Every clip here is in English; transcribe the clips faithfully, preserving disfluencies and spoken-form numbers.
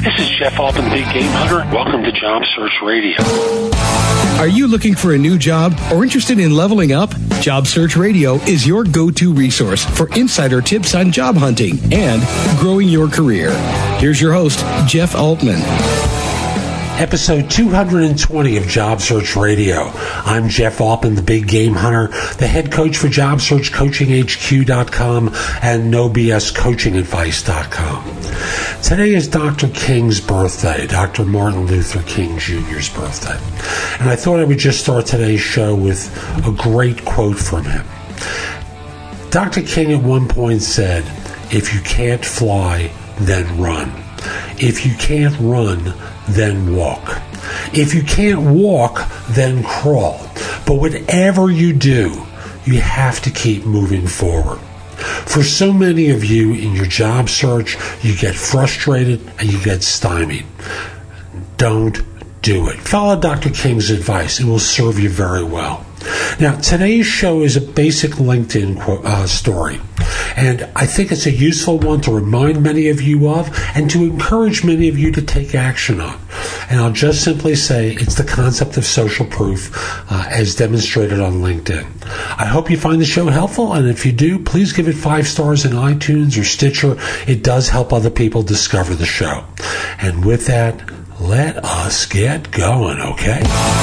This is Jeff Altman, Big Game Hunter. Welcome to Job Search Radio. Are you looking for a new job or interested in leveling up? Job Search Radio is your go-to resource for insider tips on job hunting and growing your career. Here's your host, Jeff Altman. Episode two hundred twenty of Job Search Radio. I'm Jeff Altman, the Big Game Hunter, the head coach for Job Search Coaching H Q dot com and No B S Coaching Advice dot com. Today is Doctor King's birthday, Doctor Martin Luther King Junior's birthday. And I thought I would just start today's show with a great quote from him. Doctor King at one point said, "If you can't fly, then run. If you can't run, then walk. If you can't walk, then crawl. But whatever you do, you have to keep moving forward." For so many of you in your job search, you get frustrated and you get stymied. Don't do it. Follow Doctor King's advice. It will serve you very well. Now, today's show is a basic LinkedIn uh, story, and I think it's a useful one to remind many of you of and to encourage many of you to take action on. And I'll just simply say it's the concept of social proof uh, as demonstrated on LinkedIn. I hope you find the show helpful, and if you do, please give it five stars in iTunes or Stitcher. It does help other people discover the show. And with that, let us get going, okay?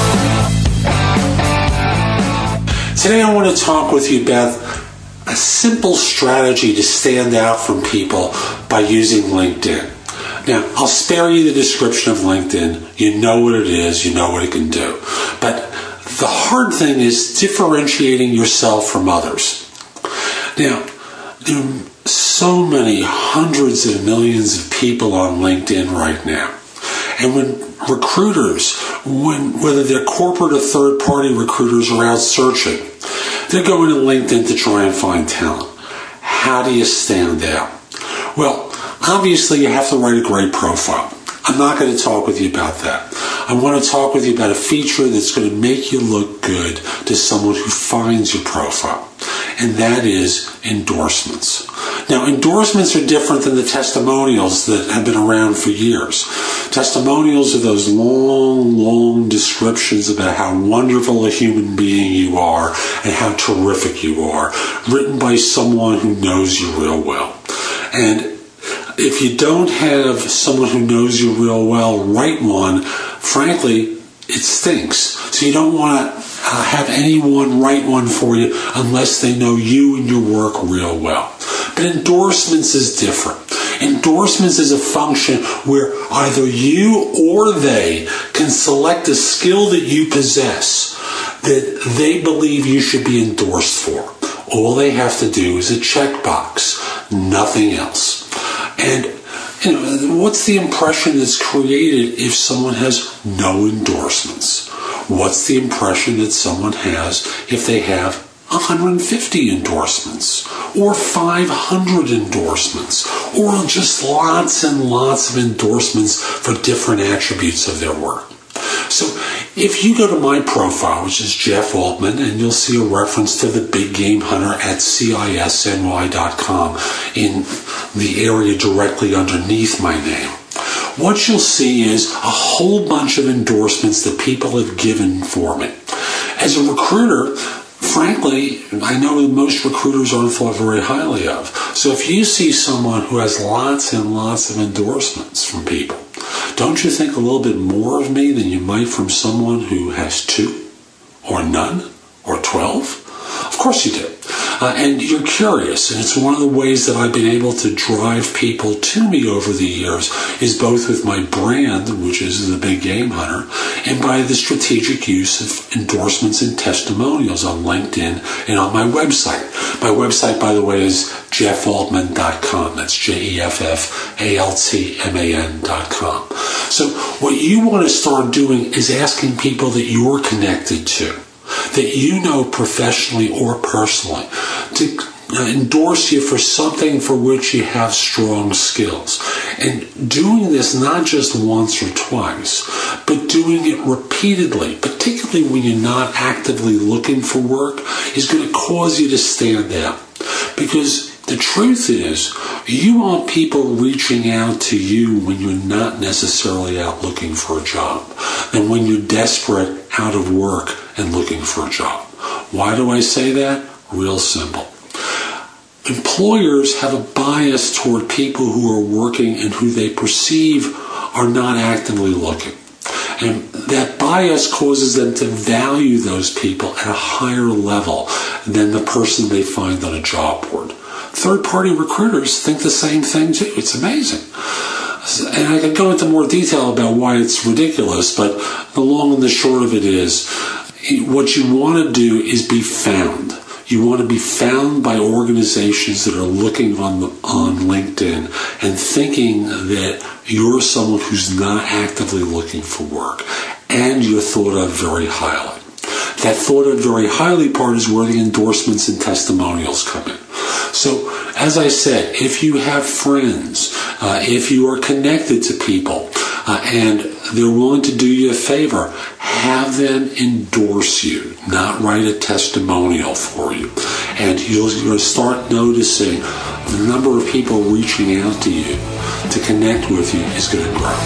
Today I want to talk with you about a simple strategy to stand out from people by using LinkedIn. Now, I'll spare you the description of LinkedIn. You know what it is. You know what it can do. But the hard thing is differentiating yourself from others. Now, there are so many hundreds of millions of people on LinkedIn right now. And when recruiters, when whether they're corporate or third-party recruiters are out searching, they're going to LinkedIn to try and find talent. How do you stand out? Well, obviously you have to write a great profile. I'm not going to talk with you about that. I want to talk with you about a feature that's going to make you look good to someone who finds your profile, and that is endorsements. Now, endorsements are different than the testimonials that have been around for years. Testimonials are those long, long descriptions about how wonderful a human being you are and how terrific you are, written by someone who knows you real well. And if you don't have someone who knows you real well write one, frankly, it stinks. So you don't want to uh, have anyone write one for you unless they know you and your work real well. But endorsements is different. Endorsements is a function where either you or they can select a skill that you possess that they believe you should be endorsed for. All they have to do is a checkbox, nothing else. And you know, what's the impression that's created if someone has no endorsements? What's the impression that someone has if they have one hundred fifty endorsements or five hundred endorsements or just lots and lots of endorsements for different attributes of their work? So if you go to my profile, which is Jeff Altman, and you'll see a reference to the Big Game Hunter at C I S N Y dot com in the area directly underneath my name, what you'll see is a whole bunch of endorsements that people have given for me. As a recruiter, frankly, I know that most recruiters aren't thought very highly of. So if you see someone who has lots and lots of endorsements from people, don't you think a little bit more of me than you might from someone who has two or none or twelve? Of course you do. Uh, and you're curious, and it's one of the ways that I've been able to drive people to me over the years is both with my brand, which is the Big Game Hunter, and by the strategic use of endorsements and testimonials on LinkedIn and on my website. My website, by the way, is Jeff Altman dot com. That's J E F F A L T M A N dot com. So what you want to start doing is asking people that you're connected to, that you know professionally or personally, to endorse you for something for which you have strong skills. And doing this not just once or twice, but doing it repeatedly, particularly when you're not actively looking for work, is going to cause you to stand out. Because The truth is, you want people reaching out to you when you're not necessarily out looking for a job, and when you're desperate, out of work, and looking for a job. Why do I say that? Real simple. Employers have a bias toward people who are working and who they perceive are not actively looking. And that bias causes them to value those people at a higher level than the person they find on a job board. Third-party recruiters think the same thing too. It's amazing. And I could go into more detail about why it's ridiculous, but the long and the short of it is, what you want to do is be found. You want to be found by organizations that are looking on the, on LinkedIn and thinking that you're someone who's not actively looking for work, and you're thought of very highly. That thought of very highly part is where the endorsements and testimonials come in. So, as I said, if you have friends, uh, if you are connected to people, uh, and they're willing to do you a favor, have them endorse you, not write a testimonial for you. And you'll, you'll start noticing the number of people reaching out to you to connect with you is going to grow.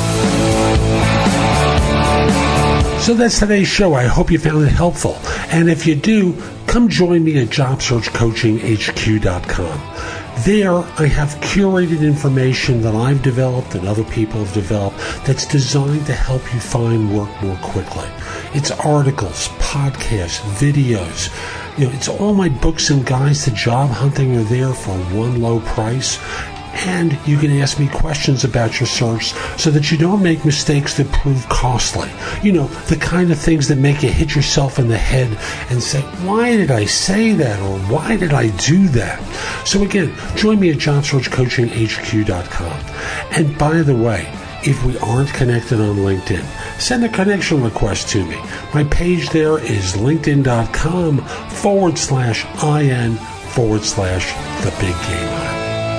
So that's today's show. I hope you found it helpful. And if you do, come join me at job search coaching H Q dot com. There, I have curated information that I've developed and other people have developed that's designed to help you find work more quickly. It's articles, podcasts, videos. You know, it's all my books and guides to job hunting are there for one low price. And you can ask me questions about your search so that you don't make mistakes that prove costly. You know, the kind of things that make you hit yourself in the head and say, why did I say that? Or why did I do that? So again, join me at job search coaching H Q dot com. And by the way, if we aren't connected on LinkedIn, send a connection request to me. My page there is linkedin.com forward slash IN forward slash the big game hunter.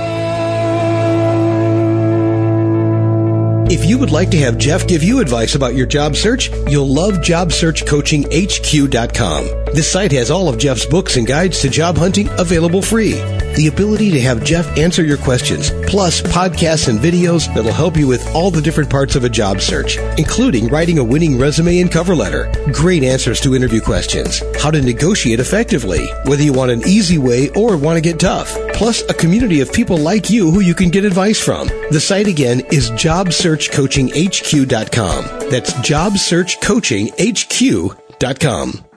If you would like to have Jeff give you advice about your job search, you'll love job search coaching H Q dot com. This site has all of Jeff's books and guides to job hunting available free. The ability to have Jeff answer your questions, plus podcasts and videos that'll help you with all the different parts of a job search, including writing a winning resume and cover letter, great answers to interview questions, how to negotiate effectively, whether you want an easy way or want to get tough, plus a community of people like you who you can get advice from. The site again is job search coaching H Q dot com. That's job search coaching H Q dot com.